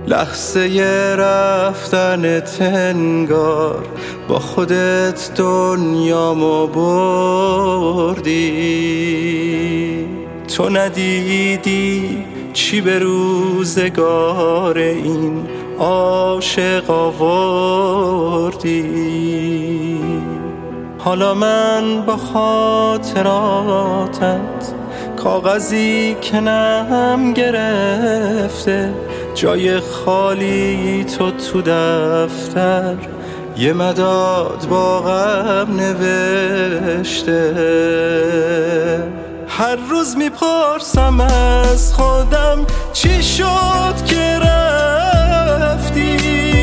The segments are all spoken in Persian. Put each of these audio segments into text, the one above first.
لحظه رفتنت انگار با خودت دنیامو بردی. تو ندیدی چی به روزگار این عاشق آوردی. حالا من با خاطراتت کاغذی که نم گرفته، جای خالی تو دفتر یه مداد با غم نوشته. هر روز میپرسم از خودم چی شد که رفتی،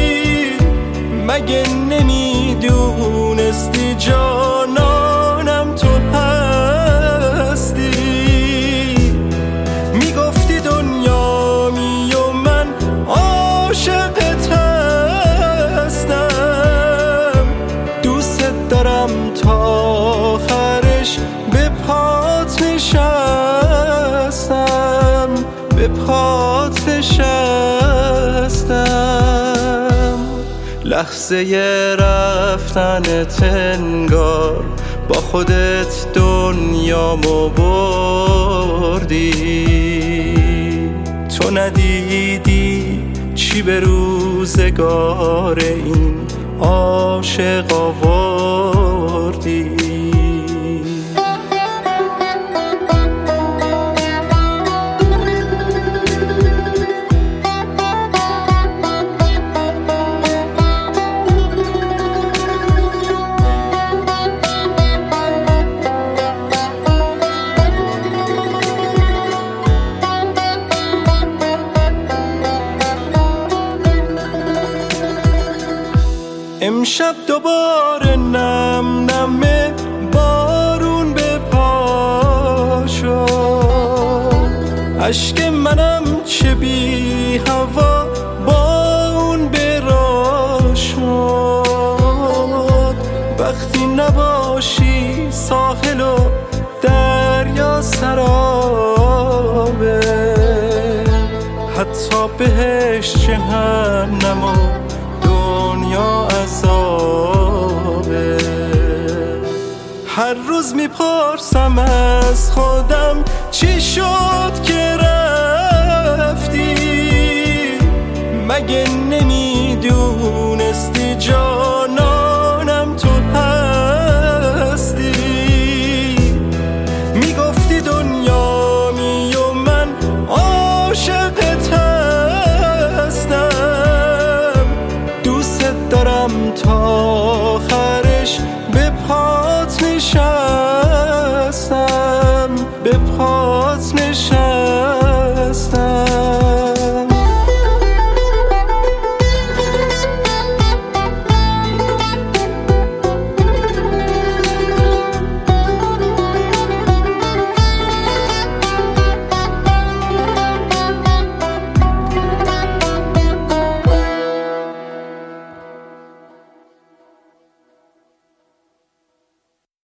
مگه نمیدونستی جانانم تو هستی. میگفتی دنیامی و من عاشقت هستم، دوست دارم تا آخرش به پات نشستم، به پات نشستم. لحظه رفتنت انگار با خودت دنیامو بردی. تو ندیدی چی به روزگار این عاشق آوردی. امشب دوباره نم نمه بارون به پا شد، اشک منم چه بی هوا با اون برا شد. وقتی نباشی ساحل و دریا سرابه، حتی بهش جهنم و دنیا عذابه. هر روز میپرسم از خودم چی شد که رفتی، مگه